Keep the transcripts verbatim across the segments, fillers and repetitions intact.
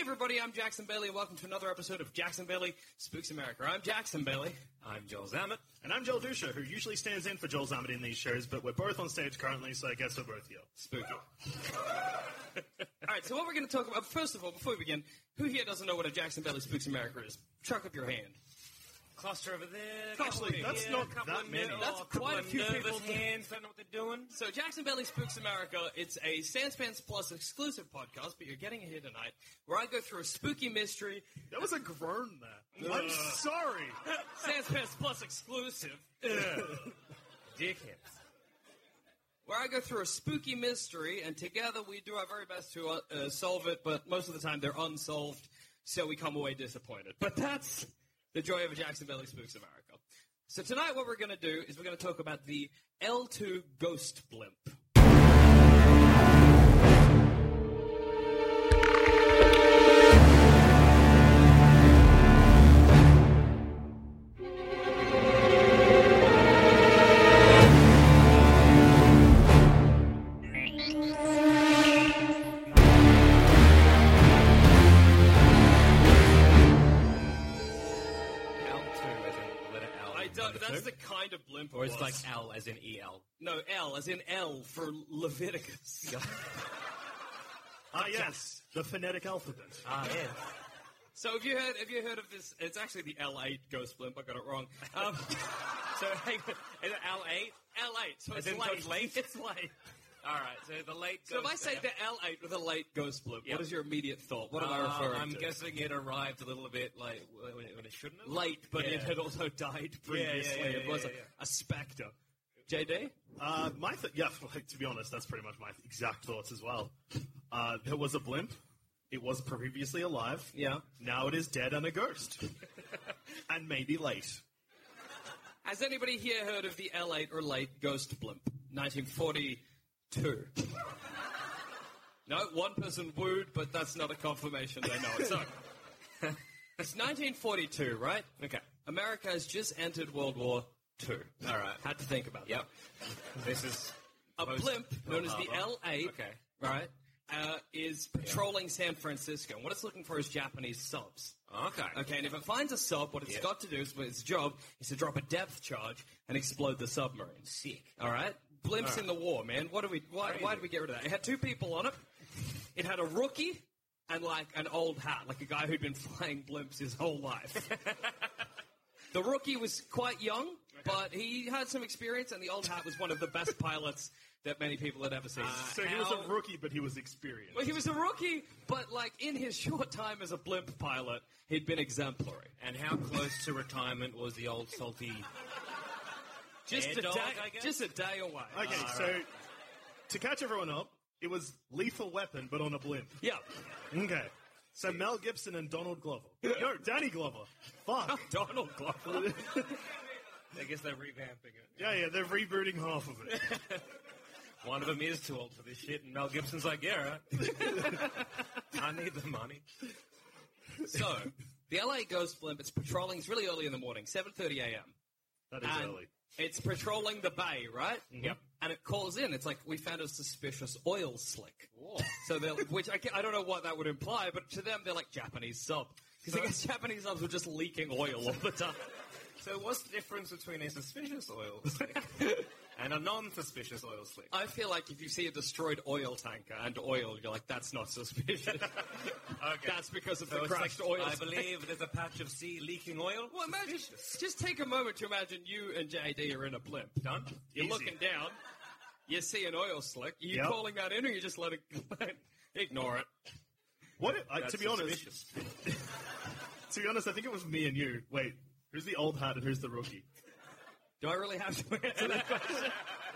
everybody, I'm Jackson Bailey, and welcome to another episode of Jackson Bailey Spooks America. I'm Jackson Bailey. I'm Joel Zammett. And I'm Joel Dusha, who usually stands in for Joel Zammett in these shows, but we're both on stage currently, so I guess we're both here. Spooky. All right, so what we're going to talk about, first of all, before we begin, who here doesn't know what a Jackson Bailey Spooks America is? Chuck up your hand. Cluster over there. Actually, that's here, not couple that of many. ner- That's oh, couple quite a of few nervous people. hands don't know what they're doing. So Jackson Bailey Spooks America, it's a Sanspans Plus exclusive podcast, but you're getting it here tonight, where I go through a spooky mystery. That was a groan there. I'm sorry. Sanspans Plus exclusive. Dickheads. Where I go through a spooky mystery, and together we do our very best to uh, uh, solve it, but most of the time they're unsolved, so we come away disappointed. But that's the joy of a Jackson Bailey Spooks America. So tonight what we're going to do is we're going to talk about the L two Ghost Blimp. That's the kind of blimp. Or it's was. like L as in E L. No, L as in L for Leviticus. Ah, yes, the phonetic alphabet. Ah, yes. So have you heard? Have you heard of this? It's actually the L eight Ghost Blimp. I got it wrong. Um, So, hang on. Is it L eight? L eight. So As it's in late. Ghost late? It's late. All right, so the late So if I ghost say there. the L eight with a late Ghost Blimp, Yep. what is your immediate thought? What am I Uh, referring I'm to? guessing it arrived a little bit like when it, when it shouldn't have. Late, but it Yeah. had also died previously. yeah, yeah, it was yeah, a, yeah. a spectre. J D? Uh, my th- yeah, like, to be honest, that's pretty much my exact thoughts as well. Uh, there was a blimp. It was previously alive. Yeah. Now it is dead and a ghost. And maybe late. Has anybody here heard of the L eight or late Ghost Blimp? nineteen forty-two. No, one person wooed, but that's not a confirmation they know it. So, it's nineteen forty-two, right? Okay. America has just entered World War Two. All right. Had to think about Yep. This is that. A post blimp known as the Pearl L eight, Okay. right, uh, is patrolling San Francisco. And what it's looking for is Japanese subs. Okay. Okay, and if it finds a sub, what it's Yeah. got to do, is its job, is to drop a depth charge and explode the submarine. Sick. All right? Blimps All right. in the war, man. What do we? Why, Crazy. why did we get rid of that? It had two people on it. It had a rookie and like an old hat, like a guy who'd been flying blimps his whole life. The rookie was quite young, but he had some experience, and the old hat was one of the best pilots that many people had ever seen. So he was how- a rookie, but he was experienced. Well, he was a rookie, but like in his short time as a blimp pilot, he'd been exemplary. And how close to retirement was the old salty? Just Air a dog, day, I guess? just a day away. Okay, so to catch everyone up, it was Lethal Weapon, but on a blimp. Yeah. Okay. So Mel Gibson and Donald Glover. Yo, Danny Glover. Fuck. Donald Glover. I guess they're revamping it. Yeah, yeah, they're rebooting half of it. One of them is too old for this shit, and Mel Gibson's like, yeah, right. I need the money. So, the L A Ghost Blimp, it's patrolling, it's really early in the morning, seven thirty a.m. That is And early. it's patrolling the bay, right? Yep. And it calls in. It's like, we found a suspicious oil slick. So they're, which I, ca- I don't know what that would imply, but to them, they're like Japanese sub. Because I guess Japanese subs were just leaking oil all the time. So what's the difference between a suspicious oil slick and a non-suspicious oil slick? I feel like if you see a destroyed oil tanker and oil, you're like, that's not suspicious. Okay. That's because of So the it's crashed like, oil. I believe there's a patch of sea leaking oil. Well, imagine, just take a moment to imagine you and J D are in a blimp. Done. You're Easy. looking down, you see an oil slick. Are you Yep. calling that in, or you just let it ignore it? What? If, I, That's to be honest, suspicious. to be honest, I think it was me and you. Wait, who's the old hat and who's the rookie? Do I really have to answer that question?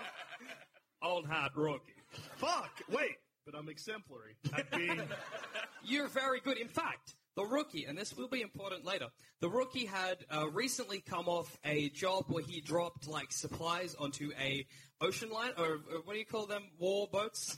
Old hat rookie. Fuck. Wait, but I'm exemplary at being. You're very good. In fact, the rookie, and this will be important later, the rookie had uh, recently come off a job where he dropped like supplies onto a ocean line, or, or what do you call them? War boats?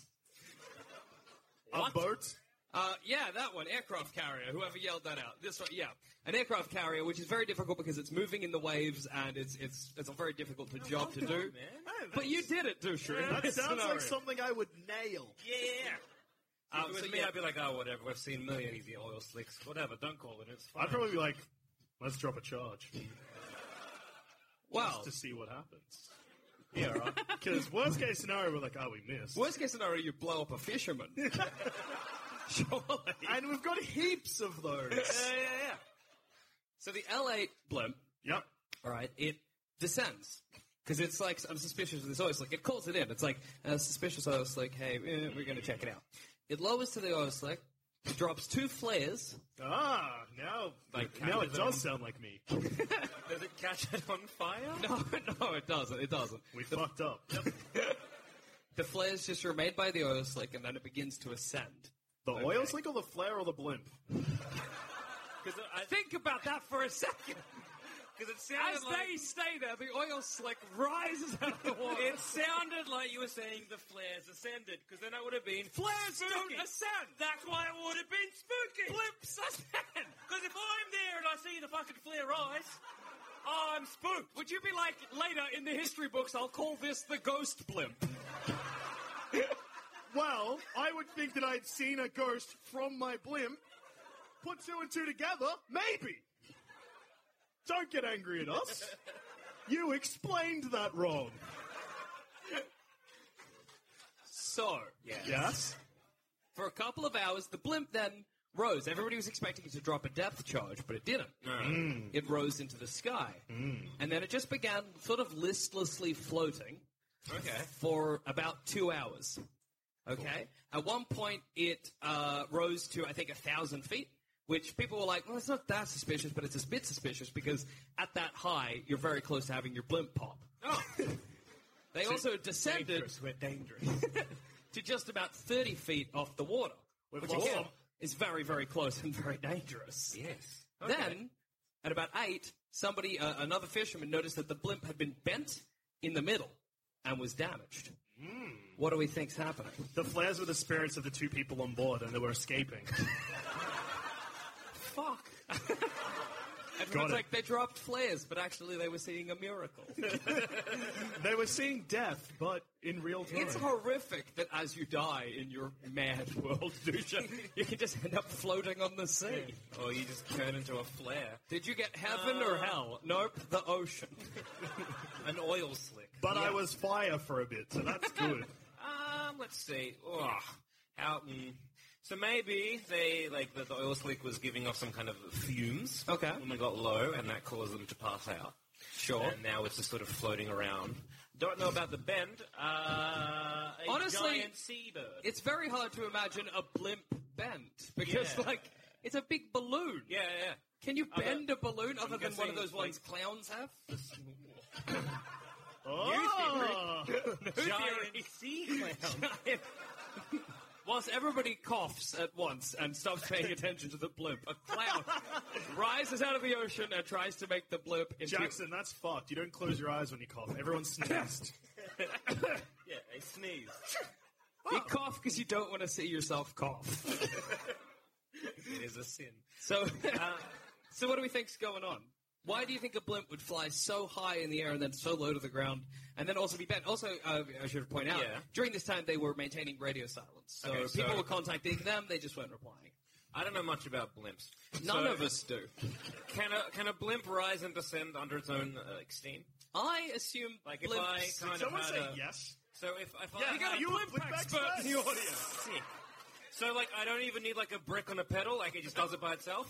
A boat. Uh, yeah, that one, aircraft carrier, whoever yelled that out. This one, yeah. An aircraft carrier, which is very difficult because it's moving in the waves and it's it's it's a very difficult job to do. But you did it, Dusha. in That this sounds scenario. like something I would nail. Yeah. Uh, So with so me, yeah. I'd be like, oh, whatever. We've seen a million easy oil slicks. Whatever. Don't call it. It's fine. I'd probably be like, let's drop a charge. Well, Just to see what happens. Yeah, right. Because worst case scenario, we're like, oh, we missed. worst case scenario, you blow up a fisherman. Surely. And we've got heaps of those. Yeah, yeah, yeah. So the L eight blimp, Yep. all right, it descends. Because it's like, I'm suspicious of this oil slick. It calls it in. It's like, uh, suspicious oil slick, hey, eh, we're going to check it out. It lowers to the oil slick, it drops two flares. Ah, now, Like now it catches it on- does sound like me. Does it catch it on fire? No, no, it doesn't. It doesn't. We fucked up. The flares just remain by the oil slick, and then it begins to ascend. The oil slick or the flare or the blimp? Because I Think about that for a second. Because it sounded As like they stay there, the oil slick rises out of the water. it sounded like you were saying the flares ascended. Because then I would have been Flares spooky. don't ascend. That's why it would have been spooky. Blimps ascend. Because if I'm there and I see the fucking flare rise, I'm spooked. Would you be like, later in the history books, I'll call this the ghost blimp? Well, I would think that I'd seen a ghost from my blimp. Put two and two together, maybe. Don't get angry at us. You explained that wrong. So, Yes? for a couple of hours, the blimp then rose. Everybody was expecting it to drop a depth charge, but it didn't. It rose into the sky. And then it just began sort of listlessly floating Okay. for about two hours. Okay? At one point, it uh, rose to, I think, a thousand feet, which people were like, well, it's not that suspicious, but it's a bit suspicious because at that high, you're very close to having your blimp pop. Oh, They also descended dangerous. We're dangerous. to just about thirty feet off the water, We've which lost again some. is very, very close and very dangerous. Yes. Then, at about eight, somebody, uh, another fisherman, noticed that the blimp had been bent in the middle and was damaged. What do we think's happening? The flares were the spirits of the two people on board and they were escaping. Fuck. Everyone's Got it. like, they dropped flares, but actually they were seeing a miracle. They were seeing death, but in real time. It's horrific that as you die in your mad world, Dusha, you can just end up floating on the sea. Or you just turn into a flare. Did you get heaven or hell? Nope, the ocean. An oil slick. But I was fire for a bit, so that's good. Um, let's see. Oh, how? Mm. So maybe they like the, the oil slick was giving off some kind of fumes. Okay. When they got low, and that caused them to pass out. Sure. And now it's just sort of floating around. Don't know about the bend. Uh, a Honestly, giant seabird. It's very hard to imagine a blimp bent because, Yeah. like, it's a big balloon. Yeah, yeah. Can you Other- bend a balloon other than one of guessing, those like- ones clowns have? Oh! Giant sea clown. Whilst everybody coughs at once and stops paying attention to the blimp, a clown rises out of the ocean and tries to make the blimp into... Jackson, that's fucked. You don't close your eyes when you cough. Everyone sneezed. Yeah, they sneeze. You cough because you don't want to see yourself cough. It is a sin. So, uh, so what do we think's going on? Why do you think a blimp would fly so high in the air and then so low to the ground, and then also be bent? Also, uh, I should point out, Yeah. during this time they were maintaining radio silence, so Okay, people so- were contacting them, they just weren't replying. I don't know much about blimps. None So, of us do. Can a can a blimp rise and descend under its own uh, like steam? I assume Like if blimps... I kind Someone of say had a, yes. So if if Yeah, I we got a you blimp blimp expert expert in the audience. Sick. So like I don't even need like a brick on a pedal. Like it just does it by itself.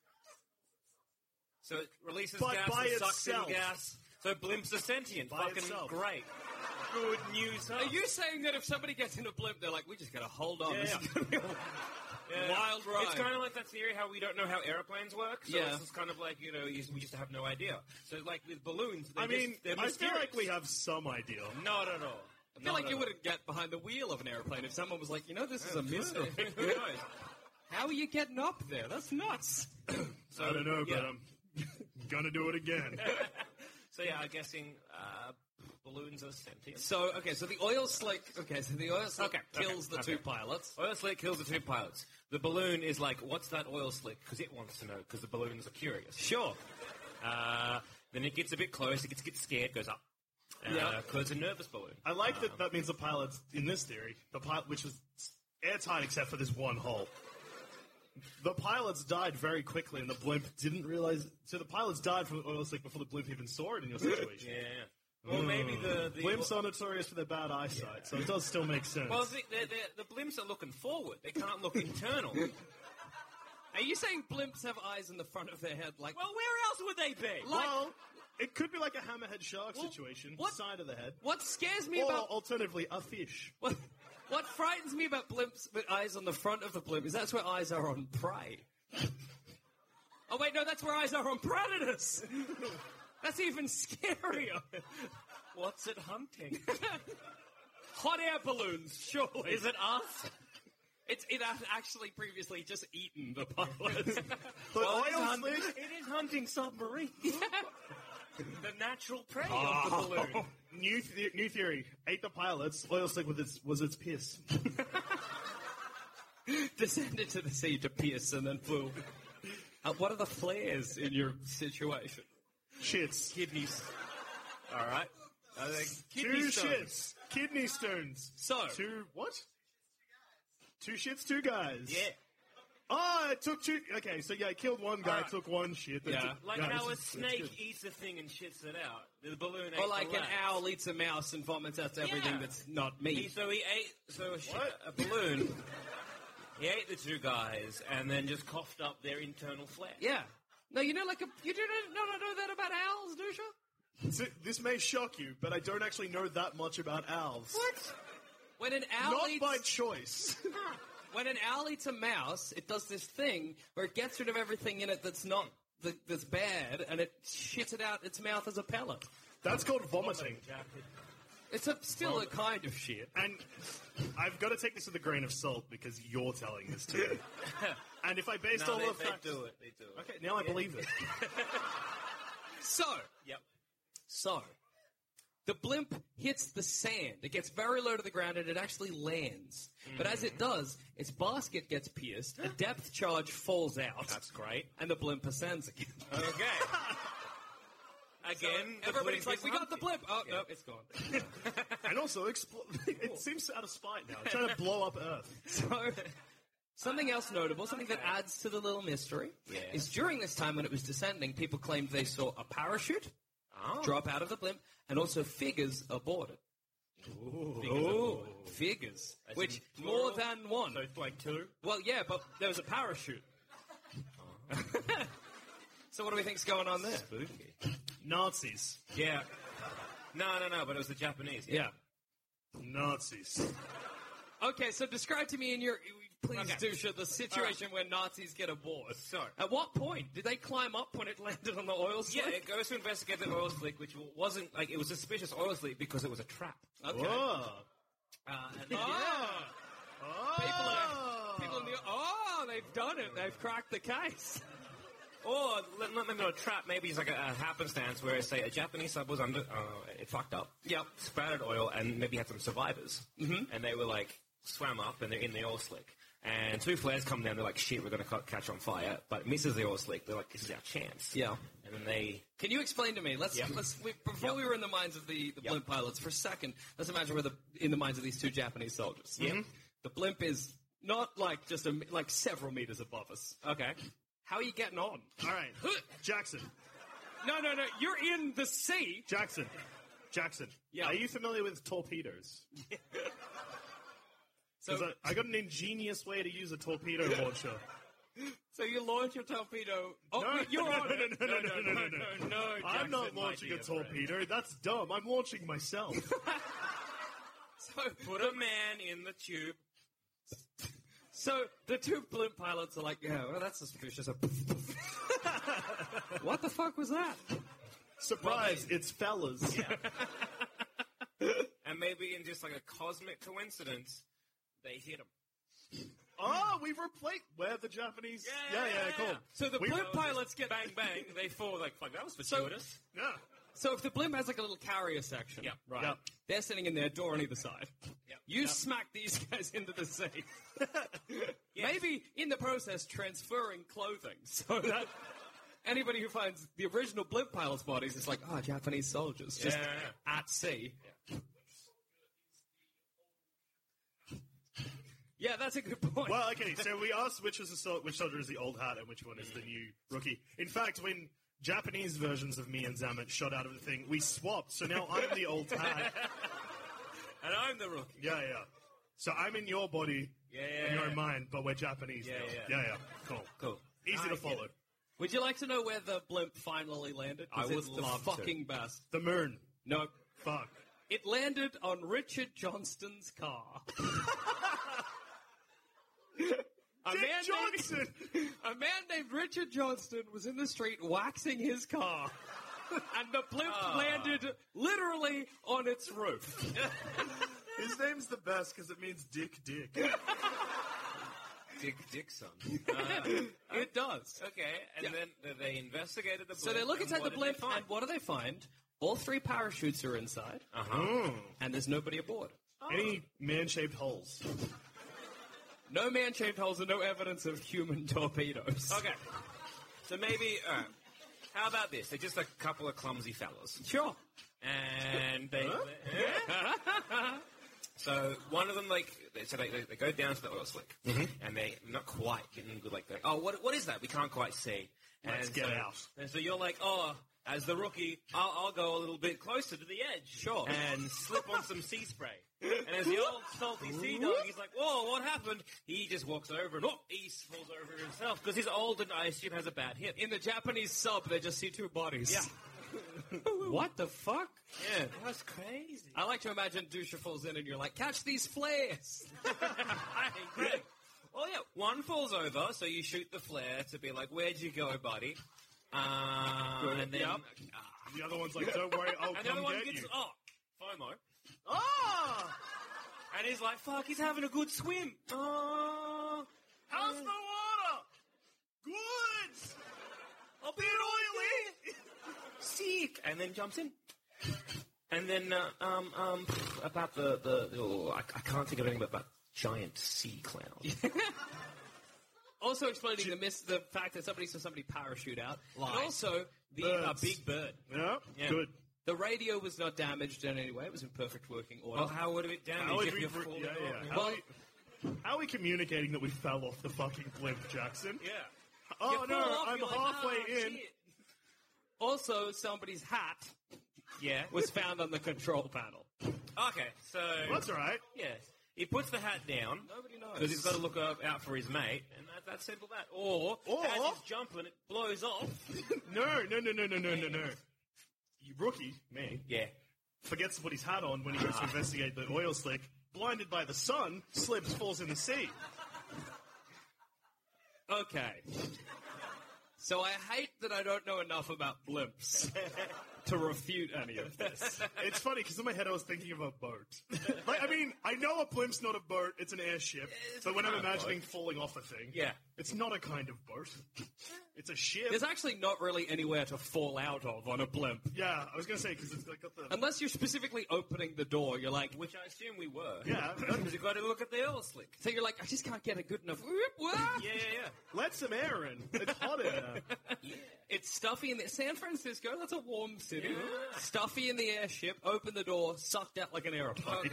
So it releases But gas, by it sucks itself. in gas. So blimps are sentient. By Fucking itself. great. Good news. Huh? Are you saying that if somebody gets in a blimp, they're like, we just gotta hold on. Yeah, This yeah. is gonna be a Yeah. wild ride. It's kind of like that theory how we don't know how airplanes work. So Yeah. it's just kind of like, you know, you, we just have no idea. So like with balloons, they're I mean, just, they're I feel mysterious. like we have some idea. Not at all. I feel like you wouldn't get behind the wheel of an airplane if someone was like, you know, this is a mystery. Who knows? How are you getting up there? That's nuts. So, I don't know, but yeah. I'm gonna do it again. So yeah, I'm guessing uh, balloons are sentient. So, okay, so the oil slick, okay, so the oil slick Okay, kills okay, the okay. two pilots. Oil slick kills the two pilots. The balloon is like, what's that oil slick? Because it wants to know, because the balloons are curious. Sure. Uh, then it gets a bit close, it gets, gets scared, goes up. Uh, Yeah. Because it's a nervous balloon. I like that that means the pilots, in this theory, the pilot, which was airtight except for this one hole. The pilots died very quickly, and the blimp didn't realize. So the pilots died from the oil slick before the blimp even saw it in your situation. Yeah. Well, maybe the, the Blimps are notorious for their bad eyesight, so it does still make sense. Well, the, the, the, the blimps are looking forward. They can't look internal. Are you saying blimps have eyes in the front of their head? Like, Well, where else would they be? Like- Well, it could be like a hammerhead shark Well, situation, what- side of the head. what scares me Or about alternatively, a fish. what, what frightens me about blimps with eyes on the front of the blimp is that's where eyes are on prey. Oh wait, no, that's where eyes are on predators. That's even scarier. What's it hunting? Hot air balloons, surely. Is it us? It's it has actually previously just eaten the pilots. But Well, it, is oil hun- slick. it is hunting submarines. The natural prey of the Oh. balloon. New, the- new theory. Ate the pilots. Oil slick with its, was its piss. Descended to the sea to pierce and then flew. Uh, what are the flares in your situation? Shits. Kidneys. All right. I think Two kidney stones. shits. Kidney stones. So, Two, what? Two shits, two guys. Yeah. Oh, it took two. Okay, so yeah, I killed one guy, Alright. took one shit. then Yeah. took- Like yeah, how a this is- that's snake good. eats a thing and shits it out. The balloon ate or like the an rat. owl eats a mouse and vomits out everything Yeah. that's not He, meat. so he ate so a, sh- What? a balloon. He ate the two guys and then just coughed up their internal flesh. Yeah. No, you know, like a, you didn't no, no, know that about owls, Dusha? So, this may shock you, but I don't actually know that much about owls. What? When an owl Not eats, by choice. when an owl eats a mouse, it does this thing where it gets rid of everything in it that's not that, that's bad, and it shits it out its mouth as a pellet. That's called vomiting. It's a, still a kind of shit. And I've got to take this with a grain of salt because you're telling this to me. And if I based No, all they, the they facts, do it. They do it. okay, now I believe it. So, Yep. so the blimp hits the sand. It gets very low to the ground and it actually lands. But as it does, its basket gets pierced, a depth charge falls out. That's great. And the blimp ascends again. Okay. Again, the Everybody's blimp like, is we got the hunting." blimp. Oh, no, it's gone. And also, expl- it seems out of spite now. Trying to blow up Earth. So, something else notable, something that adds to the little mystery, Yeah. is during this time when it was descending, people claimed they saw a parachute Oh. drop out of the blimp and also figures aboard it. Ooh. Figures. As Which, in more plural? than one. So it's like two? Well, yeah, but there was a parachute. So what do we think's going on there? Spooky. Nazis. Yeah. No, no, no, but it was the Japanese. Yeah. Nazis. Okay, so describe to me in your, please, Okay. Dusha, the situation where Nazis get aboard. So- At what point? Did they climb up when it landed on the oil slick? Yeah, it goes to investigate the oil slick, which wasn't, like, it was a suspicious oil slick because it was a trap. Okay. Whoa. Uh, and Ah. Oh. People, are, people in the, oh, they've done it. They've cracked the case. Or, let- not maybe not a trap, maybe it's like a, a happenstance where, say, a Japanese sub was under, uh, it fucked up. Yep. Spouted oil and maybe had some survivors. Mm-hmm. And they were like, swam up and they're in the oil slick. And two flares come down, they're like, shit, we're going to catch on fire. But it misses the oil slick. They're like, this is our chance. Yeah. And then they, Can you explain to me? Let's Yep. let's we, before Yep. we were in the minds of the, the Yep. blimp pilots for a second. Let's imagine we're the, in the minds of these two Japanese soldiers. Mhm. The blimp is not like just a, like several meters above us. okay. How are you getting on? All right. Jackson. No, no, no. You're in the sea. Jackson. Jackson. Yeah. Are you familiar with torpedoes? So, Because I, I got an ingenious way to use a torpedo launcher. so you launch your torpedo. Oh, No, you're no, on no, it. no, no, no, no, no, no, no. I'm not Jackson, my launching a dear friend. torpedo. That's dumb. I'm launching myself. So, Put a man in the tube. so the two blimp pilots are like, yeah, well, that's suspicious. What the fuck was that? Surprise, it's fellas. And maybe in just like a cosmic coincidence, they hit him. Oh, we've replaced. We're the Japanese. Yeah, yeah, yeah, cool. yeah. So the We- blimp pilots get Bang, bang. They fall like, fuck, that was fortuitous. Yeah. So if the blimp has like a little carrier section, Yep. right? Yep. They're sitting in their door on either side. Yep. You Yep. smack these guys into the sea. Maybe in the process transferring clothing, so that anybody who finds the original blimp pilots' bodies is like, oh, Japanese soldiers just Yeah. at sea. Yeah, that's a good point. Well, okay, so we asked which is the sol- which soldier is the old hat and which one is the new rookie. In fact, when Japanese versions of me and Zamet shot out of the thing, we swapped. So now I'm the old hat. And I'm the rookie. Yeah, yeah. So I'm in your body, Yeah, and you're in mine, but we're Japanese Yeah, now. yeah. yeah, yeah. Cool. Cool. Easy I to get follow. it. Would you like to know where the blimp finally landed? 'Cause I would it's the love to. fucking best. The moon. No, Fuck. it landed on Richard Johnston's car. A Dick man Johnson! Named, a man named Richard Johnston was in the street waxing his car. And the blimp landed literally on its roof. His name's the best because it means Dick Dick. Dick Dixon. Uh, It does. okay, and Yeah. then they- they investigated the blimp. So they look and inside what the did they blimp, find? and what do they find? All three parachutes are inside, Uh-huh. and there's nobody aboard. Any man-shaped holes. No man-shaped holes and no evidence of human torpedoes. Okay. So maybe, all right. How about this? They're just a couple of clumsy fellas. Sure. And they... So one of them, like, they, so they, they, they go down to the oil slick, and they're not quite getting good, like, oh, what what is that? We can't quite see. Let's and get so, out. And so you're like, oh, as the rookie, I'll, I'll go a little bit closer to the edge. Sure. And slip on some sea spray. And as the old salty sea dog, he's like, whoa, what happened? He just walks over and, oh, he falls over himself, because he's old and I assume has a bad hip. In the Japanese sub, they just see two bodies. Yeah. What the fuck? Yeah. That's crazy. I like to imagine Dusha falls in and you're like, catch these flares. Hey, Greg. Well, yeah, one falls over, so you shoot the flare to be like, where'd you go, buddy? Uh, and then, Yep. ah. The other one's like, don't worry, I'll and the come other one get gets, you. oh, FOMO. Ah! And he's like, fuck, he's having a good swim. Oh, How's the water? Good! a bit oily. Sick. And then jumps in. And then, uh, um, um, about the, the, oh, I, I can't think of anything but about giant sea clown. Also explaining the miss, the fact that somebody saw somebody parachute out. Lie. And also, the uh, Birds. big bird. Yeah, Yeah. good. The radio was not damaged in any way. It was in perfect working order. Well, how would it damage How would if we, you're br- falling yeah, off? yeah. How, Well- are we, how are we communicating that we fell off the fucking blimp, Jackson? Yeah. Oh You no, fall off, I'm you're like, halfway "Oh, in. shit." Also, somebody's hat Yeah. was found on the control panel. Okay, so That's all right. yeah, he puts the hat down Nobody knows. because he's got to look up, out for his mate, and that, that's simple. That or, Or- as he's jumping, it blows off. No, no, no, no, no, no, no, no. You rookie, me, Yeah, forgets to put his hat on when he goes to investigate the oil slick. Blinded by the sun, slips, falls in the sea. Okay. So I hate that I don't know enough about blimps to refute any of this. It's funny because in my head I was thinking of a boat. Like, I mean, I know a blimp's not a boat; it's an airship. It's But a when I'm kind of imagining falling off a thing, Yeah. it's not a kind of boat. It's a ship. There's actually not really anywhere to fall out of on a blimp. Yeah, I was gonna say because it's like got the Unless you're specifically opening the door, you're like, which I assume we were. yeah. because you got to look at the oil slick. so you're like, I just can't get a good enough. Yeah, yeah, yeah. Let some air in. It's hot air. It's stuffy in the San Francisco. That's a warm city. Stuffy in the airship. Open the door. Sucked out like an aeroplane.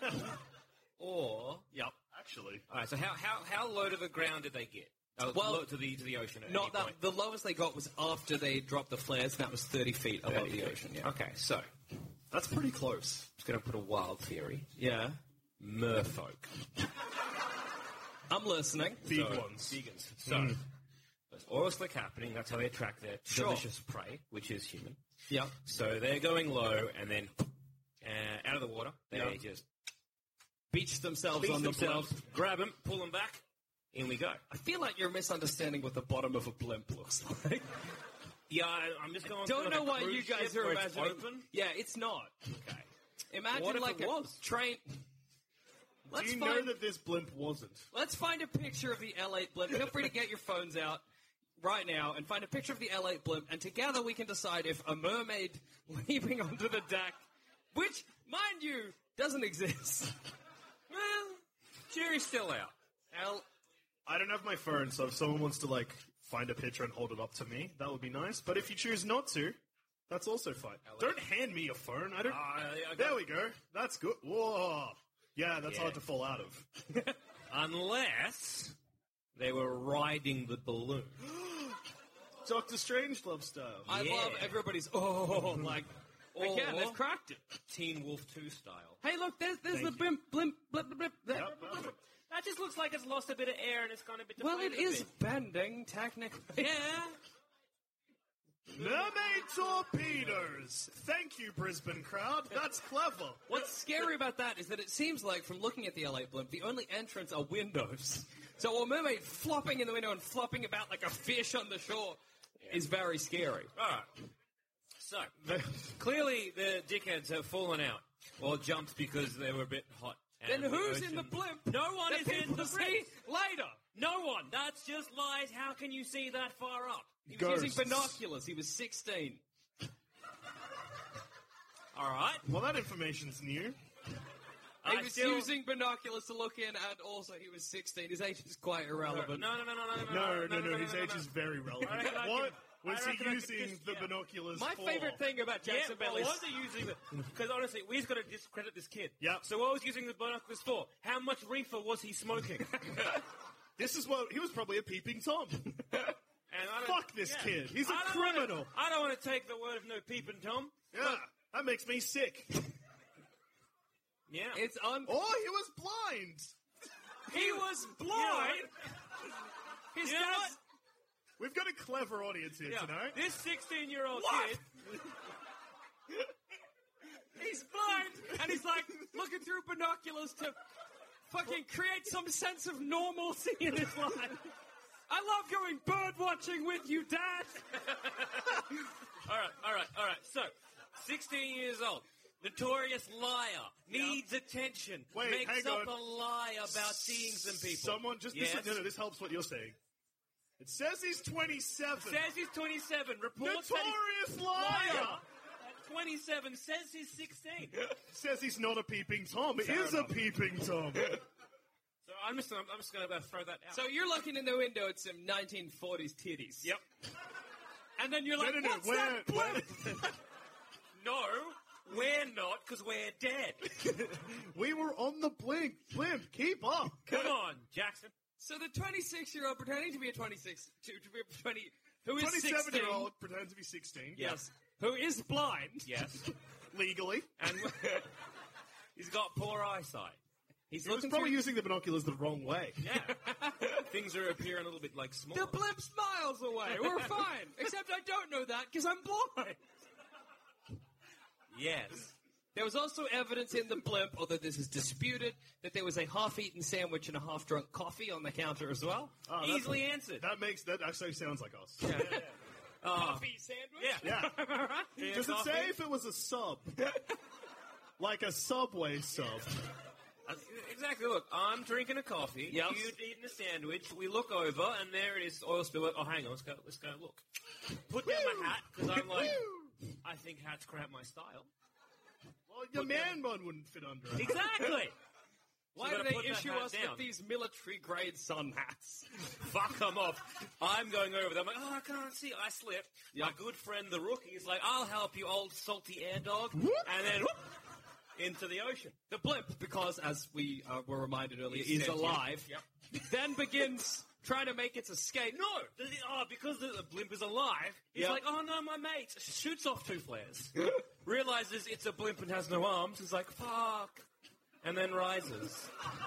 Or Yep. Actually, all right. So how how how low to the ground did they get? Uh, Well, low to the to the ocean. At Not any that. point? The lowest they got was after they dropped the flares, and that was thirty feet above the ocean. Yeah. Okay, so that's pretty close. I'm just going to put a wild theory. Yeah. Merfolk. I'm listening. Big So, ones. Vegans. So, there's oil slick happening. That's how they attract their Sure. delicious prey, which is human. Yeah. So they're going low, and then uh, out of the water, they Yeah. just Beach themselves beat on the themselves, blimp. grab them, pull them back, in we go. I feel like you're misunderstanding what the bottom of a blimp looks like. Yeah, I, I'm just going. Don't through know like a why cruise you guys ship are where it's imagining. open. Yeah, it's not. Okay. Imagine What if like it a was? train. Let's Do you find. know that this blimp wasn't? Let's find a picture of the L eight blimp. Feel free to get your phones out right now and find a picture of the L eight blimp, and together we can decide if a mermaid leaping onto the deck, which, mind you, doesn't exist. Well, jury's still out. L. I don't have my phone, so if someone wants to like find a picture and hold it up to me, that would be nice. But if you choose not to, that's also fine. Don't hand me your phone. I don't. Ah, I got- there we go. That's good. Whoa. Yeah, that's Yeah. hard to fall out of. Unless they were riding the balloon. Doctor Strangelove style. I Yeah. love everybody's, oh, like, again, Or- they've cracked it. Teen Wolf two style. Hey, look, there's, there's Thank the you. blimp, blimp, blip, blip, blip. there. Yep, yep. That just looks like it's lost a bit of air and it's gone a bit Well, it deflated a is bit. bending, technically. Yeah. Mermaid torpedoes. Thank you, Brisbane crowd. That's clever. What's scary about that is that it seems like, from looking at the L A blimp, the only entrance are windows. So a mermaid flopping in the window and flopping about like a fish on the shore is very scary. All right. So, clearly the dickheads have fallen out or jumped because they were a bit hot. Then And who's ocean- in the blimp? No one that is in people the see blimp. later. No one. That's just lies. How can you see that far up? He was Ghosts. using binoculars. He was sixteen. All right. Well, that information's new. He I was still- using binoculars to look in, and also he was sixteen. His age is quite No, irrelevant. no, no, no, no, no, No, no, no, no, his no, age no. is very relevant. I reckon I What can- was I he reckon I could using just- the yeah. binoculars My for? favorite thing about Yeah, Jackson well, Bellis. what are they using it? Because honestly, we've got to discredit this kid. Yep. So what was he using the binoculars for? How much reefer was he smoking? This is what he was probably a peeping Tom. And I don't- Fuck this yeah. kid. He's a I don't criminal. Wanna, I don't want to take the word of no peeping Tom. Yeah, that makes me sick. Yeah. It's un. Oh, he was blind. He was You know blind. what? His You know dad's. what? We've got a clever audience here Yeah. tonight. This sixteen-year-old What? kid. He's blind, and he's like looking through binoculars to fucking create some sense of normalcy in his life. I love going bird watching with you, Dad. All right, all right, all right. So, sixteen years old, notorious liar, needs attention, Wait, makes hang up on. a lie about seeing some people. Someone just Yes. this, no, no, this helps what you're saying. It says he's twenty-seven. Says he's twenty-seven. Reports Notorious that liar. he's At twenty-seven. Says he's sixteen. Says he's not a peeping Tom. It Fair is enough. a peeping Tom. So I'm just, I'm just going to throw that out. So you're looking in the window at some nineteen forties titties. yep. And then you're No, like, no, no. what's Where, that blimp? No, we're not because we're dead. we were on the blink. Blimp, keep up. Come on, Jackson. So the twenty-six-year-old pretending to be a twenty-six, to, to be a twenty, who is sixteen, twenty-seven-year-old pretends to be sixteen. yes, who is blind, Yes. Legally. And he's got poor eyesight. he's He was looking probably through. using the binoculars the wrong way. Yeah. Things are appearing a little bit like small. The blimp's miles away. We're fine. Except I don't know that because I'm blind. Yes. There was also evidence in the blimp, although this is disputed, that there was a half-eaten sandwich and a half-drunk coffee on the counter as well. Oh, that's- Easily answered. That makes that actually sounds like us. Coffee sandwich? Yeah. Yeah. Yeah, Does it coffee. say if it was a sub? Like a Subway sub. Uh, Exactly. Look, I'm drinking a coffee. Yep. You've eaten a sandwich. We look over, and there it is, oil spill. Oh, hang on. Let's go. Let's go look. Put down my hat because I'm like, I think hats crap my style. Well, your man bun wouldn't fit under it. Exactly. Why So do gotta they put that issue hat us down. with these military-grade sun hats? Fuck them off. I'm going over there. I'm like, oh, I can't see. I slipped. My good friend, the rookie, is like, I'll help you, old salty air dog. And then whoop, into the ocean. The blimp, because as we uh, were reminded earlier, He's is sentient. alive, Yep. then begins trying to make its escape. No, the, oh, because the, the blimp is alive, he's Yeah. like, oh no, my mate. Shoots off two flares. Realizes it's a blimp and has no arms. He's like, fuck. And then rises.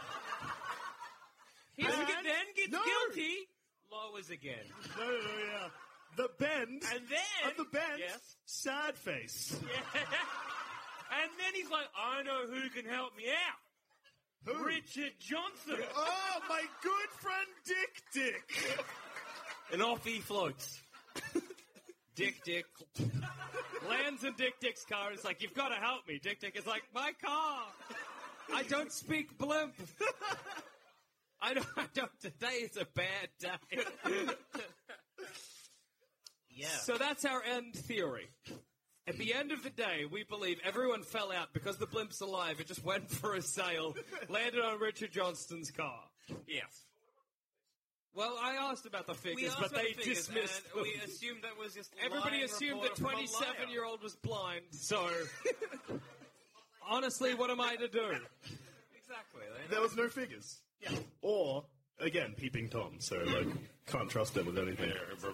He's And- get, then gets no. guilty, lowers again. No, no, no, yeah. The bend. And then... At the bend. Yes. Sad face. And then he's like, I know who can help me out. Who? Richard Johnson. Oh, my good friend Dick Dick. And off he floats. Dick Dick lands in Dick Dick's car. It's like, you've got to help me. Dick Dick is like, my car. I don't speak blimp. I don't, I don't. Today is a bad day. Yeah. So that's our end theory. At the end of the day, we believe everyone fell out because the blimp's alive. It just went for a sail, landed on Richard Johnston's car. Yes. Well, I asked about the figures, asked but about they the figures, dismissed and them. we assumed that was just Everybody lying assumed report the from a liar. twenty-seven-year-old was blind. So, honestly, what am I to do? Exactly. They There was no figures. Yeah. Or, again, Peeping Tom, so, like, can't trust him with anything.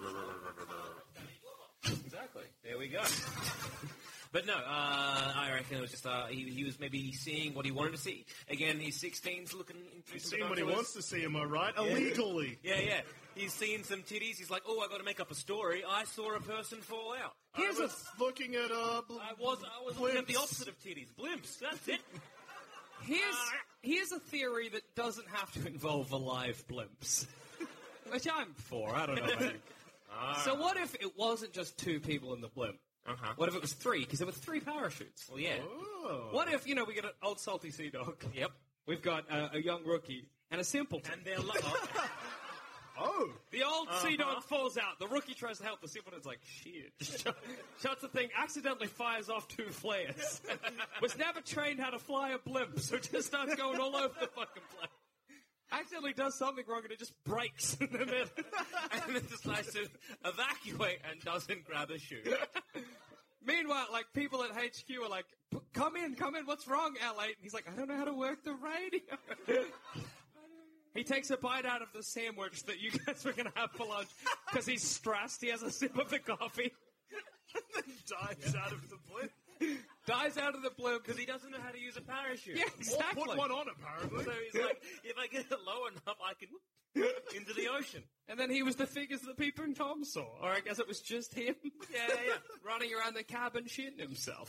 Exactly. There we go. But no, uh, I reckon it was just uh, he, he was maybe seeing what he wanted to see. Again, he's sixteen's looking into He's some seeing what he binoculars. wants to see, am I right? Illegally. Yeah, yeah. He's seen some titties. He's like, oh, I got to make up a story. I saw a person fall out. Here's a looking at, uh... Bl- I was, I was looking at the blimps. opposite of titties. Blimps. That's it. Here's here's a theory that doesn't have to involve alive blimps, which I'm for. I don't know. Man. So what if it wasn't just two people in the blimp? Uh-huh. What if it was three? Because there were three parachutes. Well, yeah. Oh. What if, you know, we get an old salty sea dog? Yep. We've got uh, a young rookie and a simpleton. And they're lo- Oh. The old sea dog falls out. The rookie tries to help. The simpleton's like, shit. Shuts the thing, accidentally fires off two flares. Was never trained how to fly a blimp, so just starts going all over the fucking place. Accidentally does something wrong and it just breaks in the middle. and then decides to evacuate and doesn't grab a shoe. Meanwhile, like, people at H Q are like, come in, come in, what's wrong, L eight? And he's like, I don't know how to work the radio. He takes a bite out of the sandwich that you guys were going to have for lunch because he's stressed. He has a sip of the coffee. And then dives out of the blimp. Dies out of the blimp Because he doesn't know how to use a parachute. Yeah, Or exactly. put one on, apparently. So he's like, if I get it low enough, I can whoop into the ocean. And then he was the figures that Peeping Tom saw. Or I guess it was just him. Yeah, yeah, yeah. Running around the cabin shitting himself.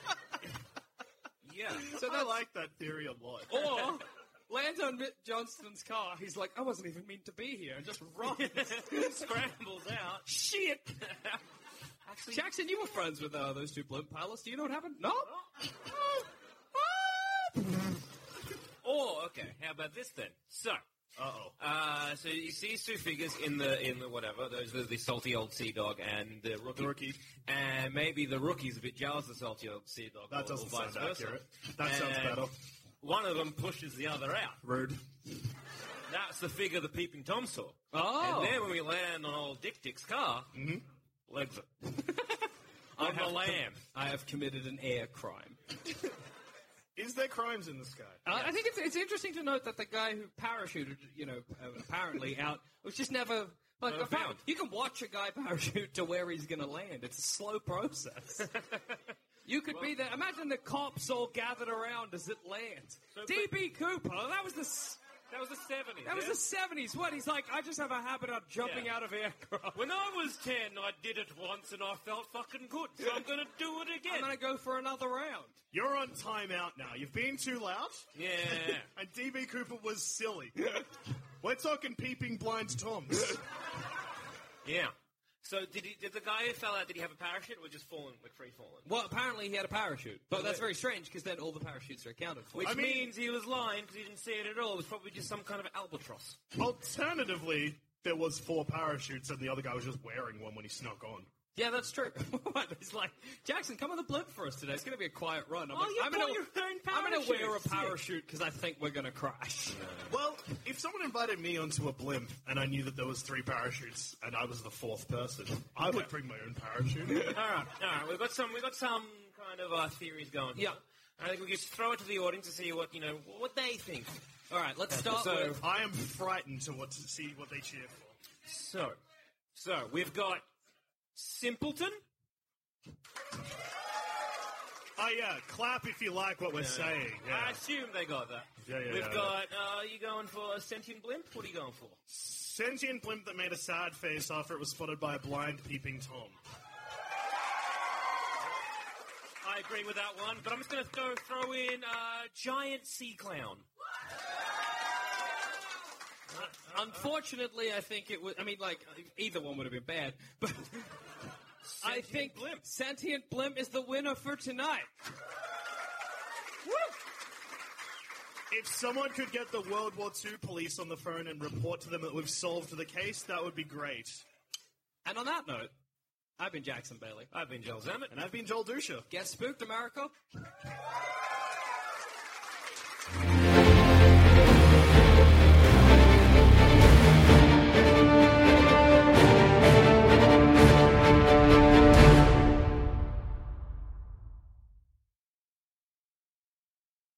Yeah. So I like that theory a lot. Or lands on Mitt Johnston's car. He's like, I wasn't even meant to be here. And just runs. Scrambles out. Shit. Actually, Jackson, you were friends with uh, those two blimp pilots. Do you know what happened? No? or okay, how about this then? So, Uh-oh. uh, so you see these two figures in the in the whatever. Those are the salty old sea dog and the rookie. The rookie. And maybe the rookie's a bit jealous of the salty old sea dog. That or, doesn't or vice sound versa. accurate. That sounds And better. One of them pushes the other out. Rude. That's the figure the Peeping Tom saw. Oh. And then when we land on old Dick Dick's car, legs it. I'm a lamb. I have committed an air crime. Is there crimes in the sky? Uh, I think it's, it's interesting to note that the guy who parachuted, you know, uh, apparently out, was just never. Like, Never apparent- found. you can watch a guy parachute to where he's going to land. It's a slow process. You could be there. Imagine the cops all gathered around as it lands. So, D B Cooper, that was the s- That was the seventies. that was yeah? the seventies. What? He's like, I just have a habit of jumping Yeah. out of aircraft. When I was ten, I did it once and I felt fucking good, so I'm gonna do it I'm again. going to go for another round. You're on timeout now. You've been too loud. Yeah. And D B Cooper was silly. We're talking Peeping Blind Toms. Yeah. So did he? Did the guy who fell out? Did he have a parachute or just falling, like free falling? Well, apparently he had a parachute. But that's very strange because then all the parachutes are accounted for. Which I mean- means he was lying because he didn't see it at all. It was probably just some kind of albatross. Alternatively, there was four parachutes and the other guy was just wearing one when he snuck on. Yeah, that's true. What? He's like, Jackson, come on the blimp for us today. It's going to be a quiet run. I'm Oh, like, you I'm bought gonna, your own I'm gonna wear a parachute. parachute because I think we're going to crash. Well, if someone invited me onto a blimp and I knew that there was three parachutes and I was the fourth person, I would bring my own parachute. All right, all right. We've got some. We've got some kind of uh, theories going. Yeah. I think we just throw it to the audience to see what you know what they think. All right, let's start So- with... I am frightened to what to see what they cheer for. So, so we've got Simpleton. Oh yeah, clap if you like what we're saying. Yeah. I assume they got that. Yeah, yeah, We've yeah, got. Uh, are you going for a sentient blimp? What are you going for? Sentient blimp that made a sad face after it was spotted by a blind Peeping Tom. I agree with that one, but I'm just going to throw, throw in uh, giant sea clown. Unfortunately, I think it would... I mean, like, either one would have been bad, but... I Sentient think blimp. Sentient Blimp is the winner for tonight. If someone could get the World War Two police on the phone and report to them that we've solved the case, that would be great. And on that note, I've been Jackson Bailey. I've been Joel Zammett. And I've been Joel Dusha. Get spooked, America.